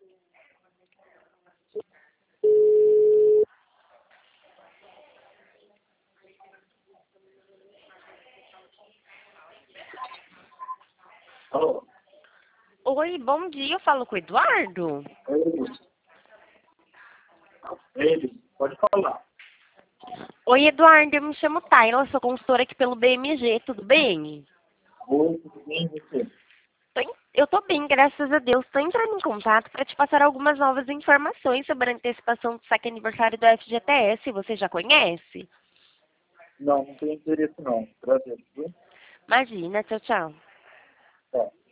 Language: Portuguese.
Alô? Oi, bom dia, eu falo com o Eduardo. Ele, pode falar. Oi, Eduardo, eu me chamo Tayla, sou consultora aqui pelo BMG, tudo bem? Oi, tudo bem, você? Eu tô bem, graças a Deus. Tô entrando em contato para te passar algumas novas informações sobre a antecipação do saque aniversário do FGTS. Você já conhece? Não, não tenho interesse não. Prazer, viu? Imagina, tchau, tchau. Tá.